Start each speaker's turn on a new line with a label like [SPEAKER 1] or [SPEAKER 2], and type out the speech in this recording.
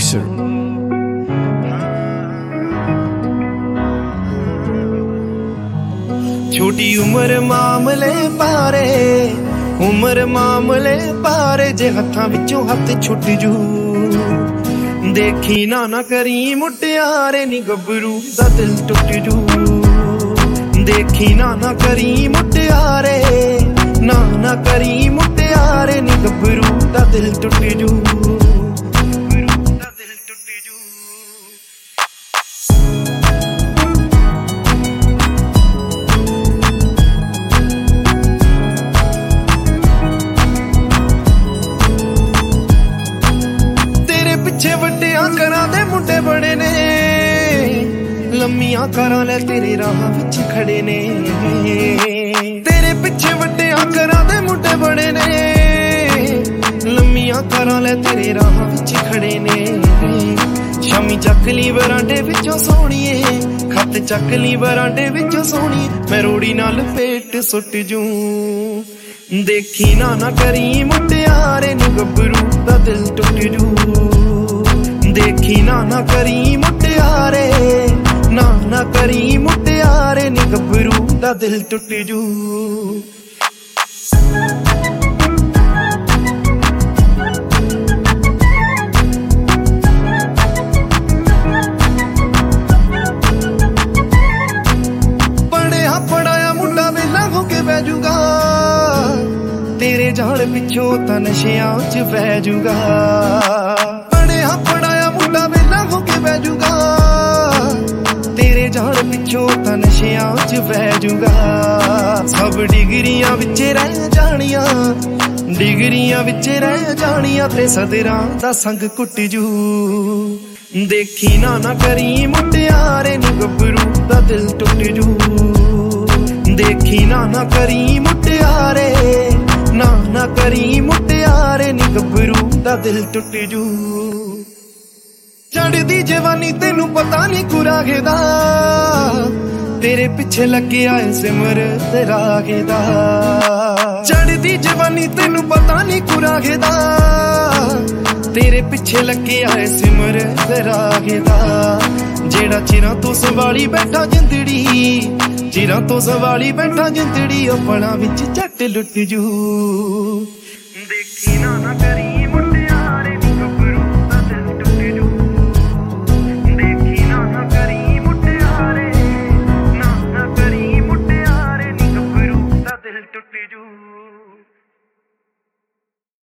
[SPEAKER 1] producer.
[SPEAKER 2] छोटी उम्र मामले पारे, उम्र मामले पारे, जे हत्थां विचों हत्थ छुट जू। देखी ना करी मुटियारे नी गबरू दा दिल टुट जू। देखी ना करी मुटियारे, ना करी मुटियारे नी गबरू दा दिल टुट जू। पिछे वड्डियां करां दे मुंडे बड़े ने, लम्मियां करां ले तेरे राह विच खड़े ने। तेरे पिछे वड्डियां करां दे मुंडे बड़े ने, लम्मियां करां ले तेरे राह विच खड़े ने। शामी चक ली बरांडे विचों सोहणीए, खत चक ली बरांडे विचों सोहणी, मैं रोड़ी नाल पेट सुट जूं। देखी ना करी मुटियारे नी गबरू दा दिल टुट जू। देखी ना करी मुटियारे, ना करी मुटियारे नी गबरू दा दिल टुट जू। पढ़िया पढ़ाया मुंडा वेला हो के बह जूगा, तेरे जाल पिछों तां नशियां च पै जूगा। पढ़िया पढ़ाया मुंडा वेला हो के बह जूगा, तेरे जाल पिछों तां नशियां च पै जूगा। सब डिगरियां विच रह जानियां, डिगरियां विच रह जानियां, ते सदरां दा संग कुट जू। देखी ना करी मुटियारे नी गबरू दा दिल टुट जू। देखी ना करी मुटियारे, ना करी मुटियारे नी गबरू दा दिल टुट जू। चढ़दी जवानी तेनू पता नी कुरागे दा, तेरे पिछे लगे आए सिमर ते रागे दा। चढ़दी जवानी तेनू पता नी कुरागे दा, तेरे पिछे लगे आए सिमर ते रागे दा। जेड़ा चिरां तो संभाली बैठा जिंदड़ी, चिरां तो संभाली बैठा जिंदड़ी, अपना विच झट लुट जू। देखी ना करी